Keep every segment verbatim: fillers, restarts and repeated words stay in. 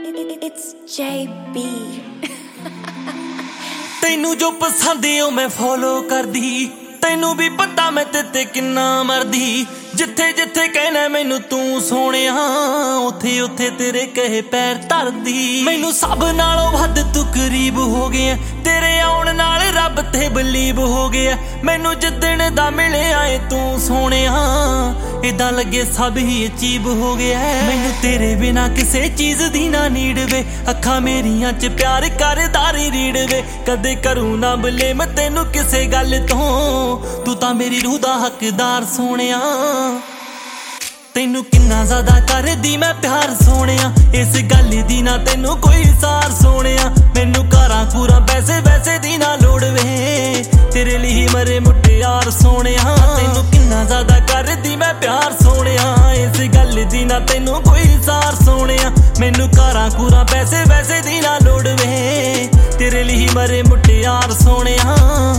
It's J B ਤੈਨੂੰ ਜੋ ਪਸੰਦ ਓ ਮੈਂ ਫੋਲੋ ਕਰਦੀ, ਤੈਨੂੰ ਵੀ ਪਤਾ ਮੈਂ ਤੇ ਤੇ ਕਿੰਨਾ ਮਰਦੀ। ਜਿੱਥੇ ਜਿੱਥੇ ਕਹਿਣਾ ਮੈਨੂੰ ਤੂੰ ਸੋਹਣਿਆ, ਉੱਥੇ ਉੱਥੇ ਤੇਰੇ ਕਹੇ ਪੈਰ ਧਰਦੀ। ਮੈਨੂੰ ਸਭ ਨਾਲੋਂ ਵੱਧ ਤੂੰ ਕਰੀਬ ਹੋ ਗਿਆ, ਤੇਰੇ ਆਉਣ ਨਾਲ ਰੱਬ ਤੇ ਬਲੀਵ ਹੋ ਗਿਆ। ਮੈਨੂੰ ਜਿੱਦਣ ਦਾ ਮਿਲਿਆ ਏ ਤੂੰ ਸੋਹਣਿਆ, ਇਦਾਂ ਲੱਗੇ ਸਭ ਹੀ ਅਚੀਬ ਹੋ ਗਿਆ। ਮੈਨੂੰ ਤੇਰੇ ਬਿਨਾ ਕਿਸੇ ਚੀਜ਼ ਦੀ ਨਾ ਨੀਡ ਵੇ, ਅੱਖਾਂ ਮੇਰੀਆਂ ਚ ਪਿਆਰ ਕਰਦਾ ਰੀੜ ਵੇ। ਕਦੇ ਕਰੂ ਨਾ ਬਲੇਮ ਤੈਨੂੰ ਕਿਸੇ ਗੱਲ ਤੋਂ, ਤੂੰ ਤਾਂ ਮੇਰੀ ਰੂਹ ਦਾ ਹੱਕਦਾਰ ਸੋਹਣਿਆ। ਤੈਨੂੰ ਕਿੰਨਾ ਜ਼ਿਆਦਾ ਕਰਦੀ ਮੈਂ ਪਿਆਰ ਸੋਹਣਿਆ, ਇਸ ਗੱਲ ਦੀ ਨਾ ਤੈਨੂੰ ਕੋਈ ਸਾਰ ਸੋਹਣਿਆ। ਮੈਨੂੰ ਘਰਾਂ ਪੂਰਾ ਪੈਸੇ ਵੈਸੇ ਦੀ ਨਾ ਲੋੜ ਵੇ, ਤੇਰੇ ਲਈ ਮਰੇ ਮੁਟਿਆਰ ਸੋਹਣਿਆ। ਤੈਨੂੰ ਕਿੰਨਾ ਜ਼ਿਆਦਾ ਕਰਦੀ ਮੈਂ ਪਿਆਰ ਸੋਹਣਿਆ, ਇਸ ਗੱਲ ਦੀ ਨਾ ਤੈਨੂੰ ਕੋਈ ਸਾਰ ਸੋਹਣਿਆ। ਮੈਨੂੰ ਘਰਾਂ ਪੂਰਾ ਪੈਸੇ ਵੈਸੇ ਦੀ ਨਾ ਲੋੜ ਵੇ, ਤੇਰੇ ਲਈ ਮਰੇ ਮੁਟਿਆਰ ਸੋਹਣਿਆ।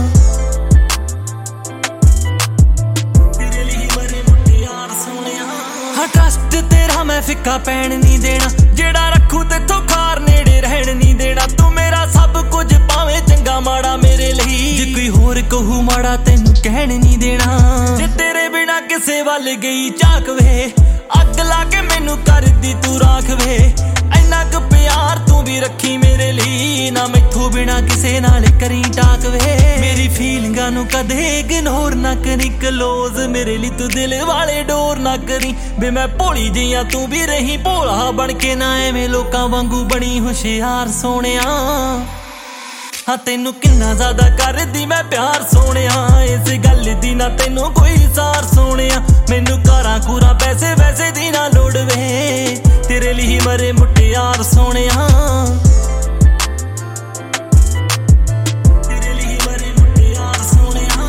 ਟਰਸਟ ਤੇਰਾ ਮੈਂ ਫਿੱਕਾ ਪੈਣ ਨਹੀਂ ਦੇਣਾ, ਜਿਹੜਾ ਰੱਖੂ ਤੇਥੋਂ ਖਾਰ ਨੇੜੇ ਰਹਿਣ ਨਹੀਂ ਦੇਣਾ। ਤੂੰ ਮੇਰਾ ਸਭ ਕੁਝ ਭਾਵੇਂ ਚੰਗਾ ਮਾੜਾ ਮੇਰੇ ਲਈ, ਜੇ ਕੋਈ ਹੋਰ ਕਹੂ ਮਾੜਾ ਤੈਨੂੰ ਕਹਿਣ ਨਹੀਂ ਦੇਣਾ। ਜੇ ਤੇਰੇ ਬਿਨਾ ਕਿਸੇ ਵੱਲ ਗਈ ਝਾਕ ਵੇ, ਅੱਗ ਲਾ ਕੇ ਮੈਨੂੰ ਕਰਦੀ ਤੂੰ ਰਾਖ ਵੇ। ਇੰਨਾ ਕੁ ਪਿਆਰ ਤੂੰ ਵੀ ਰੱਖੀ ਮੇਰੇ ਲਈ, ਨਾ ਮੈਥੋਂ ਬਿਨਾ ਕਿਸੇ ਨਾਲ ਕਰੀ ਟਾਕ ਵੇ। ਮੇਰੀ ਫੀਲਿੰਗਾਂ ਨੂੰ ਕਦੇ ਇਗਨੋਰ ਨਾ ਕਰੀ, ਕਲੋਜ਼ ਮੇਰੇ ਲਈ ਤੂੰ ਦਿਲ ਵਾਲੇ ਡੋਰ ਨਾ ਕਰੀ। ਵੇ ਮੈਂ ਭੋਲੀ ਜਈਆਂ ਤੂੰ ਵੀ ਰਹੀ ਭੋਲਾ ਬਣ ਕੇ, ਨਾ ਐਵੇਂ ਲੋਕਾਂ ਵਾਂਗੂ ਬਣੀ ਹੁਸ਼ਿਆਰ ਸੋਹਣਿਆ। ਹਾਂ ਤੈਨੂੰ ਕਿੰਨਾ ਜ਼ਿਆਦਾ ਕਰਦੀ ਮੈਂ ਪਿਆਰ ਸੋਹਣਿਆ, ਇਸ ਗੱਲ ਦੀ ਨਾ ਤੈਨੂੰ ਕੋਈ ਸਾਰ ਸੋਹਣਿਆ। ਮੈਨੂੰ ਘਰਾਂ ਘੂਰਾਂ ਪੈਸੇ ਵੈਸੇ ਦੀ ਨਾ ਲੋੜ ਵੇ, ਤੇਰੇ ਲਈ ਮਰੇ ਮੁਟਿਆਰ ਸੋਹਣਿਆ। ਤੇਰੇ ਲਈ ਮਰੇ ਮੁਟਿਆਰ ਸੋਹਣਿਆ,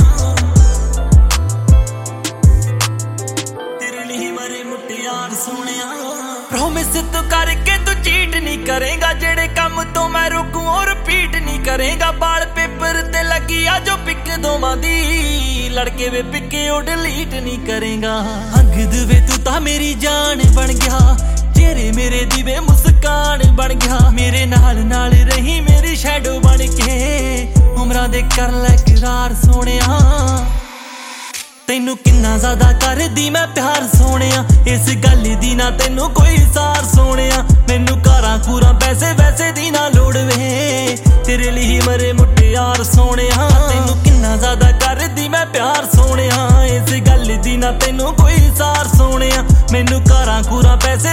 ਤੇਰੇ ਲਈ ਮਰੇ ਮੁਟਿਆਰ ਸੋਹਣਿਆ। ਪ੍ਰੋਮਿਸ ਤੂੰ ਕਰਕੇ ਤੂੰ ਚੀਟ ਨਹੀਂ ਕਰੇਗਾ, ਜਿਹੜੇ ਕੰਮ ਤੋਂ ਮੈਂ ਰੁਕੂ ਉਹ ਰਿਪੀਟ ਨਹੀਂ ਕਰੇਗਾ। ਬਾਲ ਪੇਪਰ ਤੇ ਲੱਗੀ ਆ ਜੋ ਪਿੱਕ ਦੋਵਾਂ ਦੀ, ਲੜਕੇ ਵੇ ਪਿੱਕੇ ਉਹ ਡਿਲੀਟ ਨਹੀਂ ਕਰੇਗਾ। ਅੰਗਦ ਵੇ ਤੂੰ ਤਾਂ ਮੇਰੀ ਜਾਨ ਬਣ ਗਿਆ, ਚਿਹਰੇ ਮੇਰੇ ਦੀ ਵੇ ਮੁਸਕਾਨ ਬਣ ਗਿਆ। ਮੇਰੇ ਨਾਲ ਨਾਲ ਰਹੀ ਮੇਰੀ ਸ਼ੈਡੋ ਬਣ ਕੇ, ਉਮਰਾਂ ਦੇ ਕਰ ਲੈ ਇਕਰਾਰ ਸੋਹਣਿਆ। ਤੈਨੂੰ ਕਿੰਨਾ ਜ਼ਿਆਦਾ ਕਰਦੀ ਮੈਂ ਪਿਆਰ ਸੋਹਣਿਆ, ਇਸ ਗੱਲ ਦੀ ਨਾ ਤੈਨੂੰ ਕੋਈ ਸਾਰ ਸੋਹਣਿਆ। ਮੈਨੂੰ ਘਰਾਂ ਘੂਰਾਂ ਪੈਸੇ ਵੈਸੇ ਦੀ ਨਾ ਲੋੜ ਵੇ, ਤੇਰੇ ਲਈ ਮਰੇ ਮੁਟਿਆਰ ਸੋਹਣਿਆ। ਤੈਨੂੰ ਕਿੰਨਾ ਜ਼ਿਆਦਾ ਕਰਦੀ ਮੈਂ ਪਿਆਰ ਸੋਹਣਿਆ, ਇਸ ਗੱਲ ਦੀ ਨਾ ਤੈਨੂੰ ਕੋਈ ਸਾਰ ਸੋਹਣਿਆ। ਮੈਨੂੰ ਘਰਾਂ ਘੂਰਾਂ ਪੈਸੇ